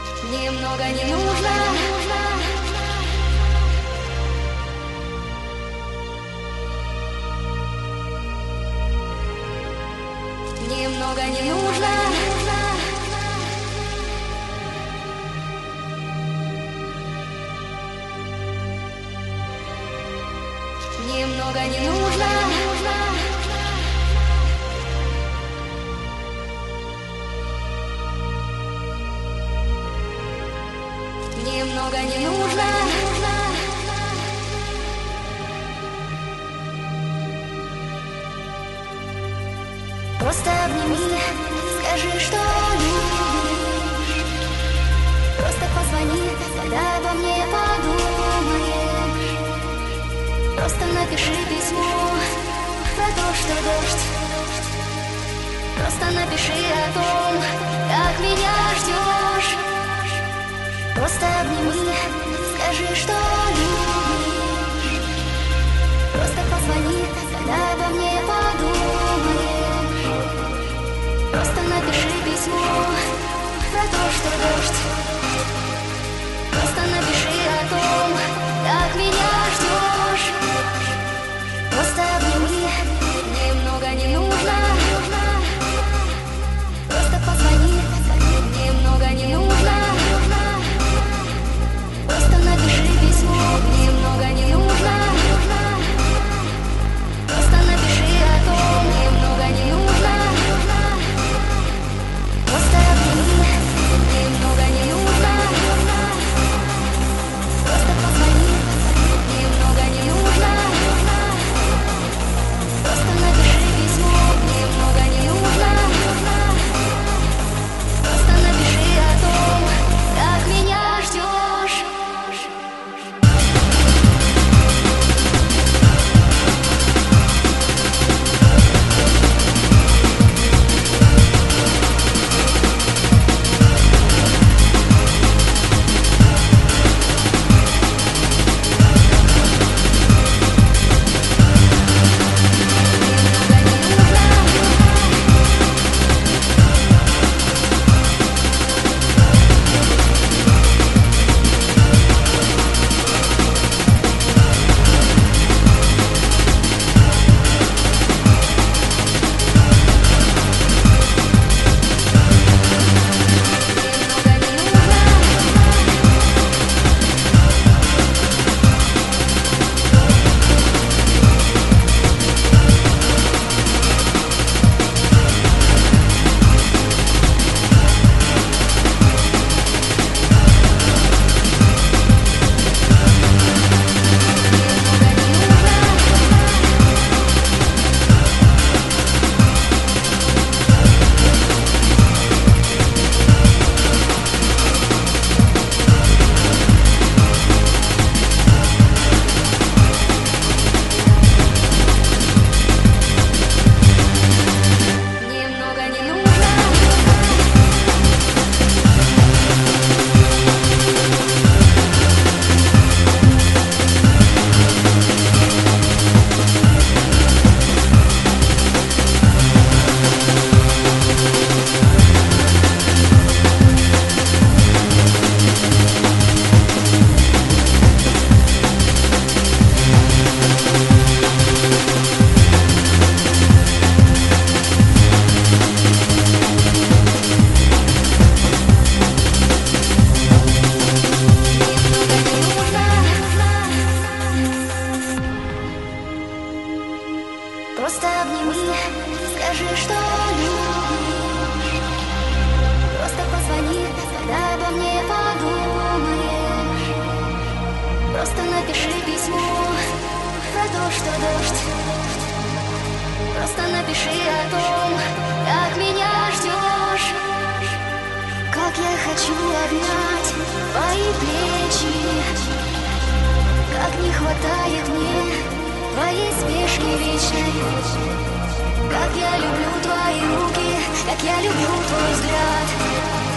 Немного не нужно. Немного не нужно. Немного не нужно. Немного не нужно. Просто обними, скажи, что любишь. Просто позвони, когда обо мне подумаешь. Просто напиши письмо про то, что дождь. Просто напиши о том, как меня ждешь. Просто обними, скажи, что любишь. Просто позвони, когда обо мне подумаешь. Просто напиши письмо про то, что дождь. Просто напиши о том, как меня ждешь. Просто обними, немного не нужно. Просто позвони, немного не нужно. Просто напиши письмо, немного не нужно. Просто напиши о том, немного не нужно. Просто обними, немного не нужно. Просто позвони, немного не нужно. Просто напиши письмо, немного не нужно. Просто напиши о том, как меня ждешь. Просто обними, скажи, что любишь. Просто позвони, когда обо мне подумаешь. Просто напиши письмо про то, что дождь. Просто напиши о том, как меня ждешь. Как я хочу обнять твои плечи. Как не хватает мне твоей спешки вечной. Как я люблю твои руки, как я люблю твой взгляд.